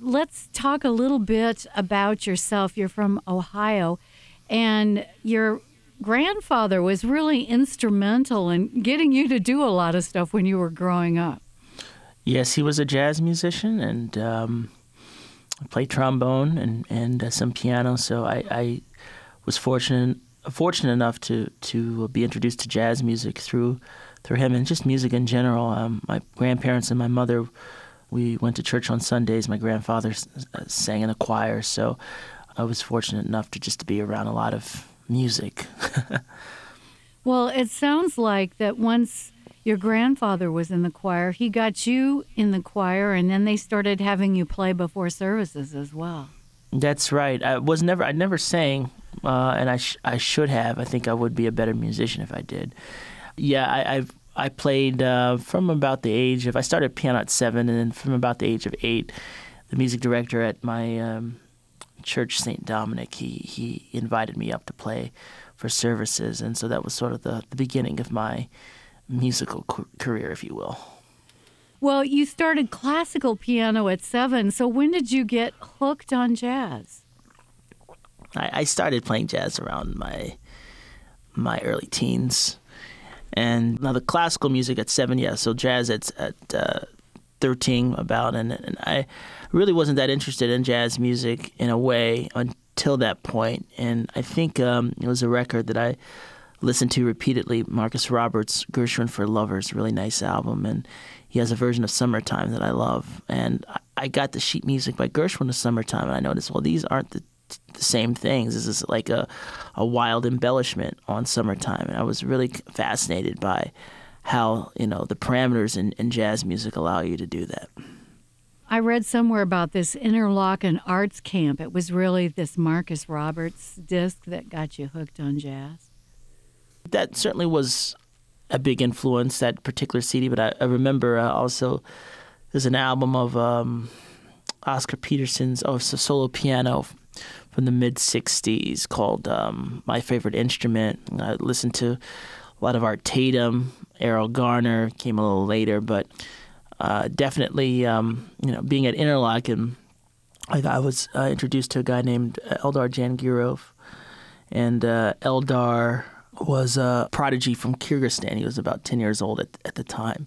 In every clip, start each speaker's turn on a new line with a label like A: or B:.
A: let's talk a little bit about yourself. You're from Ohio, and your grandfather was really instrumental in getting you to do a lot of stuff when you were growing up.
B: Yes, he was a jazz musician and played trombone and some piano. So I was fortunate enough to be introduced to jazz music through him and just music in general. My grandparents and my mother, we went to church on Sundays. My grandfather sang in a choir, so I was fortunate enough to be around a lot of music.
A: Well, it sounds like that once your grandfather was in the choir, he got you in the choir, and then they started having you play before services as well.
B: That's right. I never sang, and I should have. I think I would be a better musician if I did. Yeah, I played from about the age of, I started piano at 7, and then from about the age of 8, the music director at my church, St. Dominic, he invited me up to play for services, and so that was sort of the beginning of my musical career, if you will.
A: Well, you started classical piano at 7, so when did you get hooked on jazz?
B: I started playing jazz around my early teens. And now the classical music at 7, yeah, so jazz at 13 about, and I really wasn't that interested in jazz music in a way until that point. And I think it was a record that I listened to repeatedly, Marcus Roberts' Gershwin for Lovers, really nice album, and he has a version of Summertime that I love. And I got the sheet music by Gershwin of Summertime, and I noticed, well, these aren't the same things. This is like a wild embellishment on Summertime, and I was really fascinated by how, the parameters in jazz music allow you to do that.
A: I read somewhere about this Interlochen Arts Camp. It was really this Marcus Roberts disc that got you hooked on jazz.
B: That certainly was a big influence, that particular CD, but I remember also there's an album of Oscar Peterson's solo piano from the mid-'60s called My Favorite Instrument. I listened to a lot of Art Tatum, Errol Garner came a little later, but definitely, being at Interlochen, I was introduced to a guy named Eldar Jangirov, and Eldar was a prodigy from Kyrgyzstan. He was about 10 years old at the time.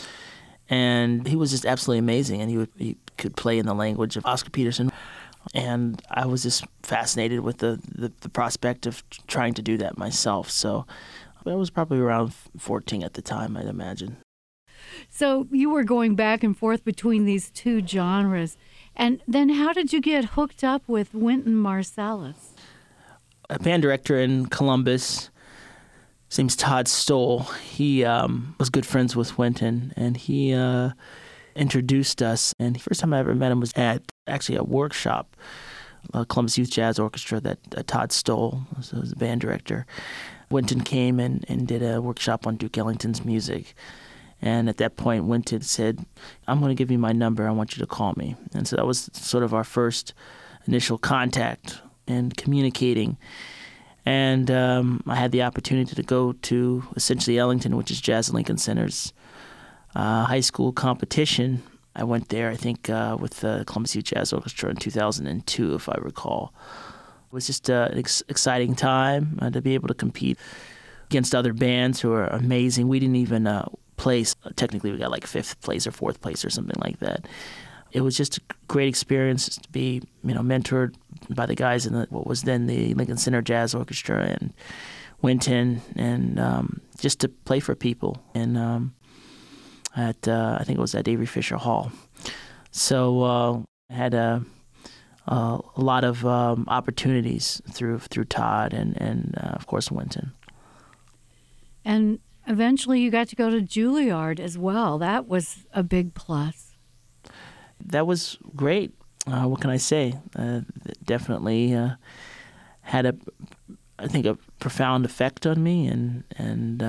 B: And he was just absolutely amazing, and he could play in the language of Oscar Peterson. And I was just fascinated with the prospect of trying to do that myself. So I was probably around 14 at the time, I'd imagine.
A: So you were going back and forth between these two genres. And then how did you get hooked up with Wynton Marsalis?
B: A band director in Columbus, his name's Todd Stoll. He was good friends with Wynton, and he introduced us. And the first time I ever met him was at actually a workshop, Columbus Youth Jazz Orchestra, that Todd Stoll was the band director. Wynton came and did a workshop on Duke Ellington's music. And at that point, Wynton said, I'm going to give you my number. I want you to call me. And so that was sort of our first initial contact and communicating. And I had the opportunity to go to essentially Ellington, which is Jazz at Lincoln Center's high school competition. I went there, I think, with the Columbus Youth Jazz Orchestra in 2002, if I recall. It was just an exciting time to be able to compete against other bands who are amazing. We didn't even place. Technically, we got like 5th place or 4th place or something like that. It was just a great experience to be, mentored by the guys in what was then the Lincoln Center Jazz Orchestra and Wynton, and just to play for people. And I think it was at Avery Fisher Hall. So I had a lot of opportunities through Todd and of course Wynton.
A: And eventually you got to go to Juilliard as well. That was a big plus.
B: That was great. What can I say? Definitely had a profound effect on me, and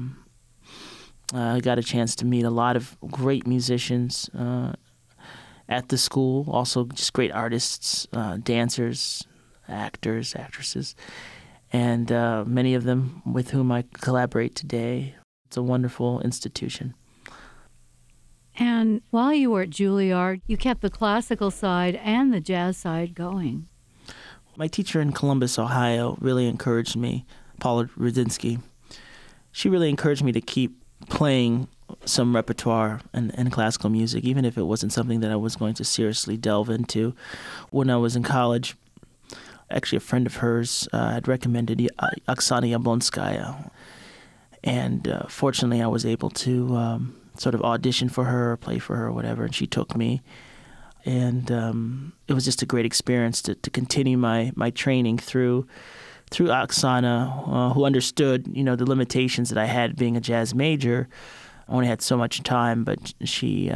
B: I got a chance to meet a lot of great musicians at the school. Also, just great artists, dancers, actors, actresses, and many of them with whom I collaborate today. It's a wonderful institution.
A: And while you were at Juilliard, you kept the classical side and the jazz side going.
B: My teacher in Columbus, Ohio, really encouraged me, Paula Rudinsky. She really encouraged me to keep playing some repertoire and classical music, even if it wasn't something that I was going to seriously delve into. When I was in college, actually a friend of hers had recommended Oksana Yablonskaya. And fortunately, I was able to sort of audition for her, play for her, or whatever, and she took me. And it was just a great experience to continue my training through Oksana, who understood, the limitations that I had being a jazz major. I only had so much time, but she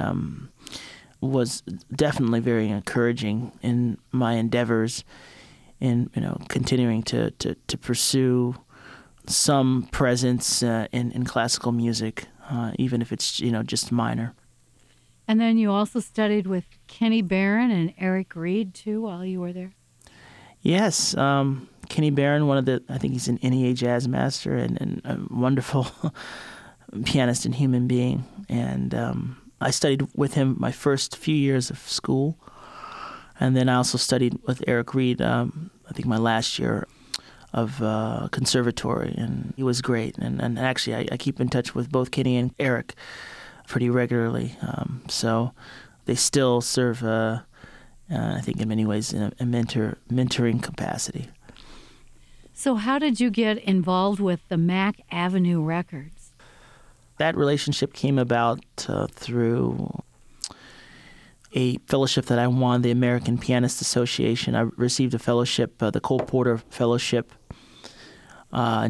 B: was definitely very encouraging in my endeavors in, continuing to pursue some presence in classical music, even if it's, just minor.
A: And then you also studied with Kenny Barron and Eric Reed, too, while you were there?
B: Yes. Kenny Barron, I think he's an NEA jazz master and a wonderful pianist and human being. And I studied with him my first few years of school. And then I also studied with Eric Reed, I think my last year of conservatory, and he was great. And actually, I keep in touch with both Kenny and Eric pretty regularly. So they still serve, I think, in many ways, in a mentoring capacity.
A: So how did you get involved with the Mack Avenue Records?
B: That relationship came about through a fellowship that I won, the American Pianist Association. I received a fellowship, the Cole Porter Fellowship, in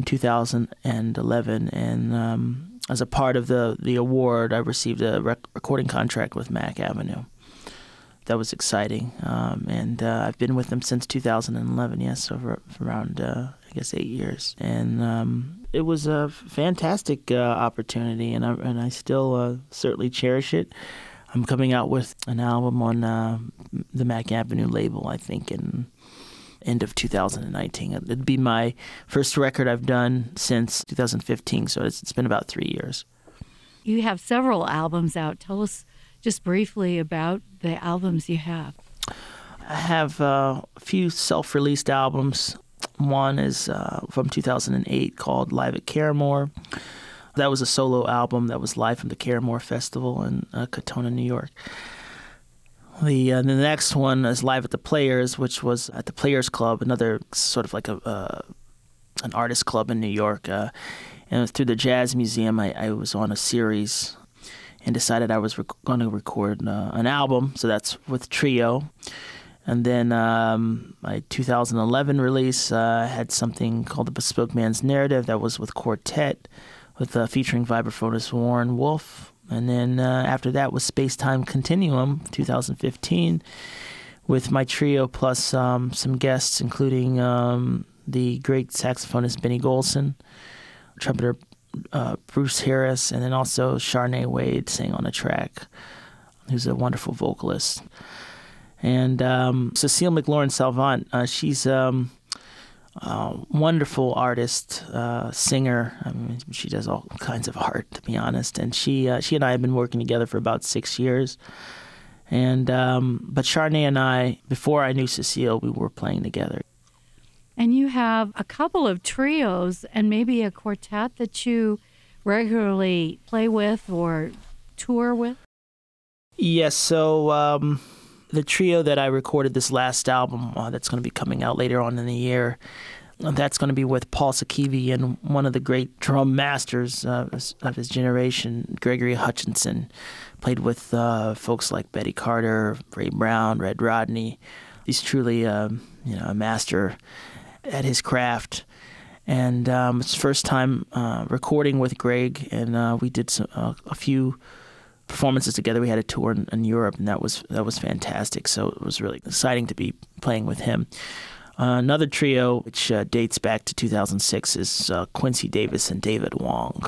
B: 2011, and as a part of the award, I received a recording contract with Mack Avenue. That was exciting, and I've been with them since 2011. Yes, over around 8 years, and it was a fantastic opportunity, and I still certainly cherish it. I'm coming out with an album on the Mack Avenue label, I think, in end of 2019. It'd be my first record I've done since 2015, so it's been about 3 years.
A: You have several albums out. Tell us just briefly about the albums you have.
B: I have a few self-released albums. One is from 2008 called Live at Caramore. That was a solo album that was live from the Caramore Festival in Katona, New York. The next one is Live at the Players, which was at the Players Club, another sort of like an artist club in New York. And through the Jazz Museum, I was on a series and decided I was going to record an album. So that's with Trio. And then my 2011 release had something called The Bespoke Man's Narrative. That was with Quartet, with featuring vibraphonist Warren Wolf. And then after that was Space Time Continuum, 2015, with my trio plus some guests, including the great saxophonist Benny Golson, trumpeter Bruce Harris, and then also Charnay Wade sang on a track, who's a wonderful vocalist. And Cecile McLaurin-Salvant, she's wonderful artist, singer. I mean, she does all kinds of art, to be honest. And she and I have been working together for about 6 years. And but Charnay and I, before I knew Cecile, we were playing together.
A: And you have a couple of trios and maybe a quartet that you regularly play with or tour with?
B: Yes. So the trio that I recorded this last album that's going to be coming out later on in the year, that's going to be with Paul Sakivi and one of the great drum masters of his generation, Gregory Hutchinson. Played with folks like Betty Carter, Ray Brown, Red Rodney. He's truly a master at his craft. And it's the first time recording with Greg, and we did a few performances together. We had a tour in Europe, and that was fantastic. So it was really exciting to be playing with him. Another trio, which dates back to 2006, is Quincy Davis and David Wong.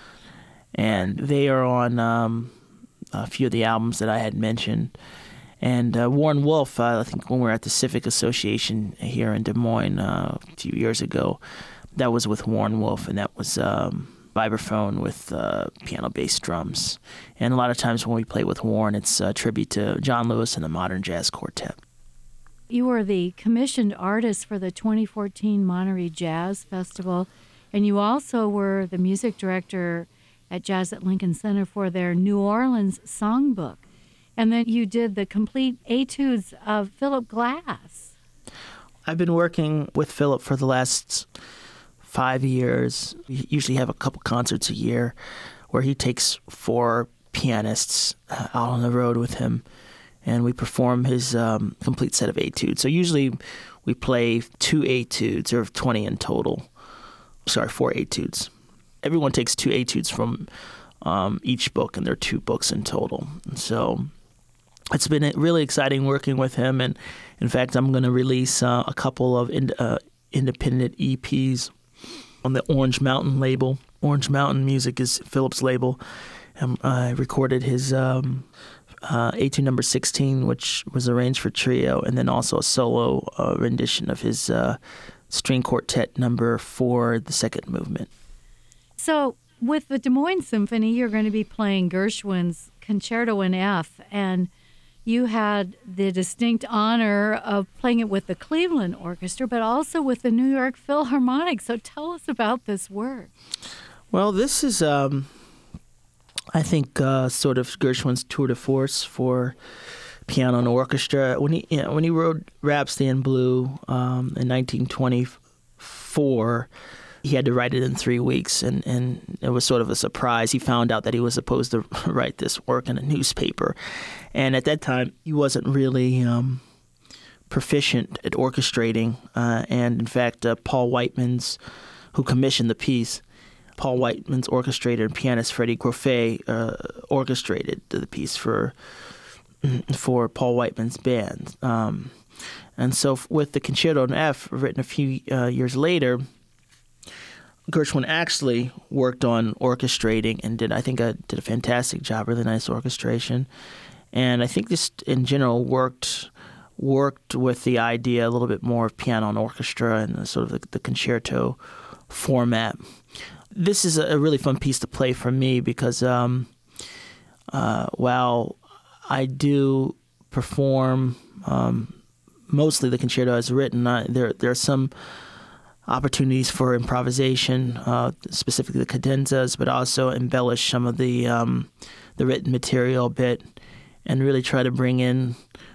B: And they are on a few of the albums that I had mentioned. And Warren Wolf, I think when we were at the Civic Association here in Des Moines a few years ago, that was with Warren Wolf, and that was vibraphone with piano bass drums. And a lot of times when we play with Warren, it's a tribute to John Lewis and the Modern Jazz Quartet.
A: You were the commissioned artist for the 2014 Monterey Jazz Festival, and you also were the music director at Jazz at Lincoln Center for their New Orleans songbook. And then you did the complete etudes of Philip Glass.
B: I've been working with Philip for the last 5 years. We usually have a couple concerts a year where he takes 4 pianists out on the road with him, and we perform his complete set of etudes. So usually we play 2 etudes, or 20 in total. 4 etudes. Everyone takes 2 etudes from each book, and there are 2 books in total. And so it's been really exciting working with him, and in fact, I'm going to release a couple of independent EPs on the Orange Mountain label. Orange Mountain Music is Philip's label. I recorded his etude number 16, which was arranged for trio, and then also a solo rendition of his string quartet number 4, the second movement.
A: So with the Des Moines Symphony, you're going to be playing Gershwin's Concerto in F, and you had the distinct honor of playing it with the Cleveland Orchestra, but also with the New York Philharmonic. So tell us about this work.
B: Well, this is, I think, sort of Gershwin's tour de force for piano and orchestra. When he wrote Rhapsody in Blue in 1924, he had to write it in 3 weeks, and it was sort of a surprise. He found out that he was supposed to write this work in a newspaper, and at that time he wasn't really proficient at orchestrating. And in fact, Paul Whiteman's, who commissioned the piece, Paul Whiteman's orchestrator and pianist Freddie Grofé orchestrated the piece for Paul Whiteman's band. And so with the Concerto in F, written a few years later, Gershwin actually worked on orchestrating and did a fantastic job, really nice orchestration. And I think just in general worked with the idea a little bit more of piano and orchestra and sort of the concerto format. This is a really fun piece to play for me because while I do perform mostly the concerto as written, there are some opportunities for improvisation, specifically the cadenzas, but also embellish some of the written material a bit, and really try to bring in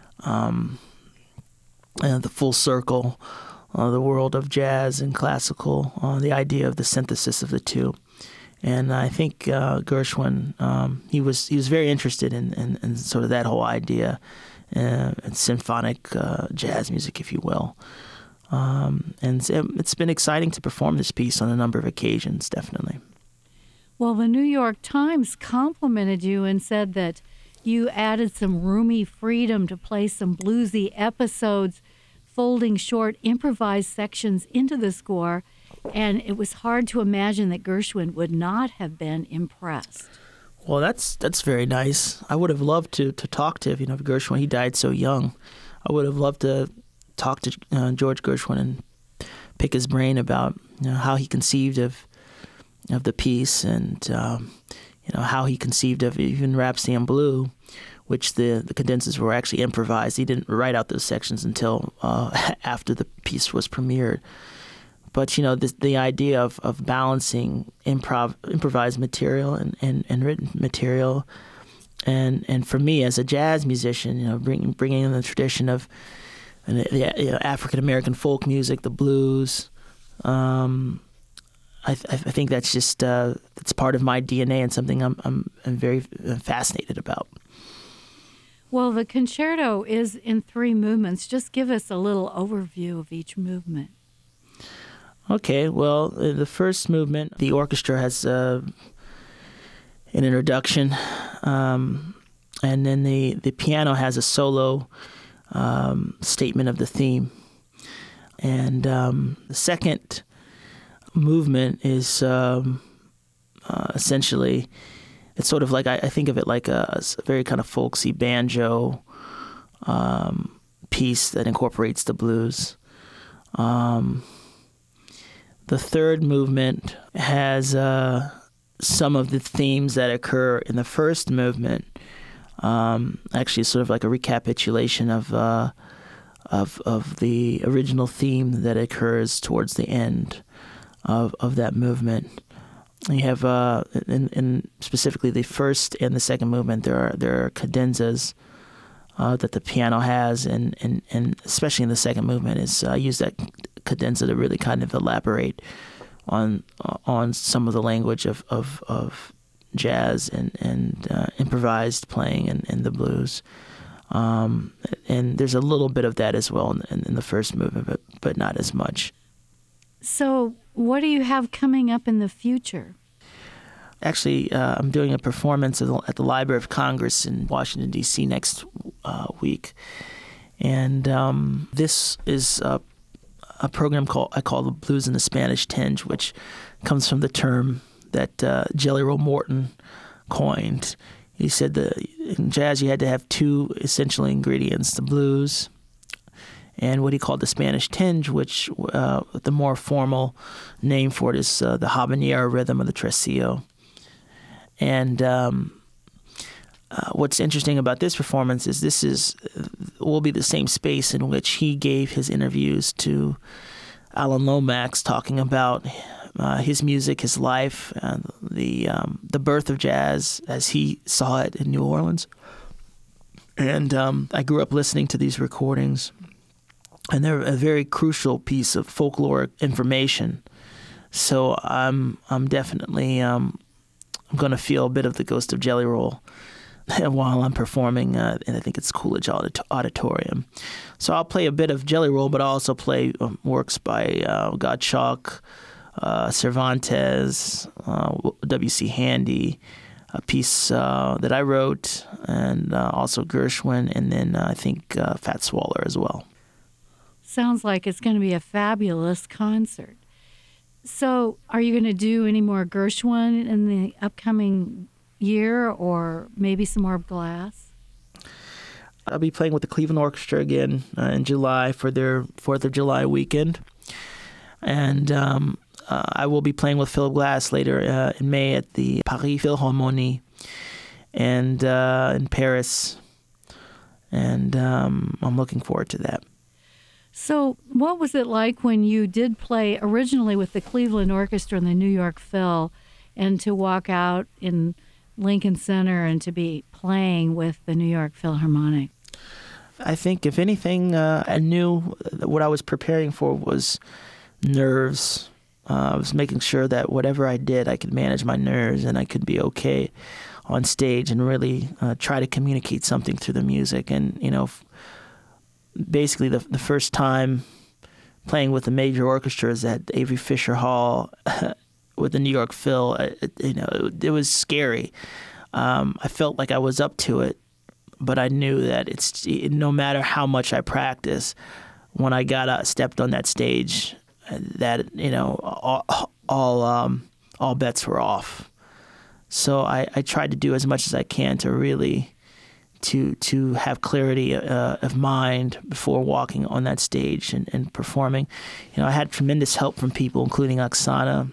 B: the full circle, the world of jazz and classical, the idea of the synthesis of the two. And I think Gershwin, he was very interested in sort of that whole idea, and symphonic jazz music, if you will. And it's been exciting to perform this piece on a number of occasions, definitely.
A: Well, the New York Times complimented you and said that you added some roomy freedom to play some bluesy episodes, folding short improvised sections into the score, and it was hard to imagine that Gershwin would not have been impressed.
B: Well, that's very nice. I would have loved to talk to Gershwin. He died so young. I would have loved to talk to George Gershwin and pick his brain about how he conceived of the piece, and how he conceived of even Rhapsody in Blue, which the cadenzas were actually improvised. He didn't write out those sections until after the piece was premiered. But the idea of balancing improvised material and written material, and for me as a jazz musician, bringing in the tradition of the African American folk music, the blues. I think that's just it's part of my DNA and something I'm very fascinated about.
A: Well, the concerto is in 3 movements. Just give us a little overview of each movement.
B: Okay, well, the first movement, the orchestra has an introduction, and then the piano has a solo statement of the theme. And the second movement is essentially, it's sort of like, I think of it like a very kind of folksy banjo piece that incorporates the blues. The third movement has some of the themes that occur in the first movement. Actually, sort of like a recapitulation of the original theme that occurs towards the end of that movement. You have, in specifically the first and the second movement, there are cadenzas that the piano has, and especially in the second movement, is I use that cadenza to really kind of elaborate on some of the language of jazz and improvised playing in the blues. And there's a little bit of that as well in the first movement, but not as much.
A: So what do you have coming up in the future?
B: Actually, I'm doing a performance at the Library of Congress in Washington, D.C. next week. And this is a program I call the Blues in the Spanish Tinge, which comes from the term that Jelly Roll Morton coined. He said that in jazz you had to have two essential ingredients, the blues and what he called the Spanish tinge, which the more formal name for it is the habanera rhythm of the tresillo. And what's interesting about this performance is will be the same space in which he gave his interviews to Alan Lomax, talking about his music, his life, the birth of jazz as he saw it in New Orleans. And I grew up listening to these recordings, and they're a very crucial piece of folkloric information. So I'm definitely I'm going to feel a bit of the ghost of Jelly Roll while I'm performing, and I think it's Coolidge Auditorium. So I'll play a bit of Jelly Roll, but I'll also play works by Gottschalk, Cervantes, W.C. Handy, a piece that I wrote, and also Gershwin, and then I think Fats Waller as well.
A: Sounds like it's going to be a fabulous concert. So are you going to do any more Gershwin in the upcoming year, or maybe some more Glass?
B: I'll be playing with the Cleveland Orchestra again in July for their 4th of July weekend. And I will be playing with Philip Glass later in May at the Paris Philharmonie and in Paris. And I'm looking forward to that.
A: So what was it like when you did play originally with the Cleveland Orchestra and the New York Phil, and to walk out in Lincoln Center and to be playing with the New York Philharmonic?
B: I think, if anything, I knew what I was preparing for was nerves. I was making sure that whatever I did, I could manage my nerves and I could be okay on stage and really try to communicate something through the music. And, basically the first time playing with a major orchestra is at Avery Fisher Hall with the New York Phil. It was scary. I felt like I was up to it, but I knew that it's no matter how much I practice, when I stepped on that stage, that all bets were off. So I tried to do as much as I can to really to have clarity of mind before walking on that stage and performing. I had tremendous help from people, including Oksana,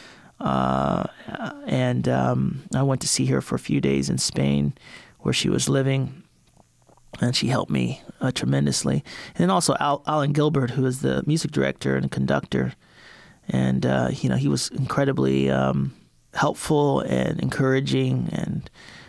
B: and I went to see her for a few days in Spain, where she was living, and she helped me tremendously. And then also Alan Gilbert, who is the music director and conductor, and he was incredibly helpful and encouraging, and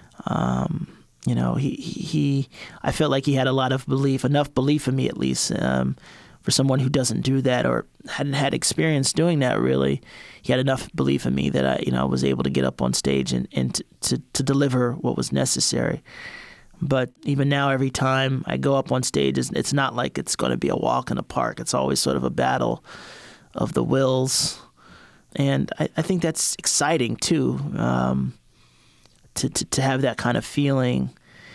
B: I felt like he had a lot of enough belief in me, at least, for someone who doesn't do that or hadn't had experience doing that. Really, he had enough belief in me that I was able to get up on stage and to deliver what was necessary. But even now, every time I go up on stage, it's not like it's going to be a walk in the park. It's always sort of a battle of the wills, and I think that's exciting too. To have that kind of feeling,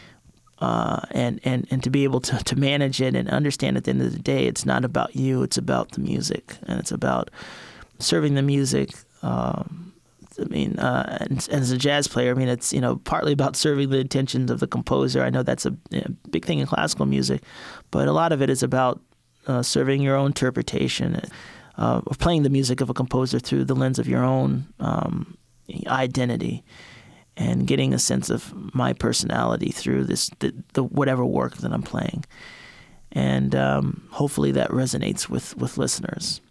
B: and to be able to manage it and understand at the end of the day, it's not about you, it's about the music, and it's about serving the music. And as a jazz player, it's partly about serving the intentions of the composer. I know that's a big thing in classical music, but a lot of it is about serving your own interpretation, of playing the music of a composer through the lens of your own identity and getting a sense of my personality through the whatever work that I'm playing. And hopefully that resonates with listeners.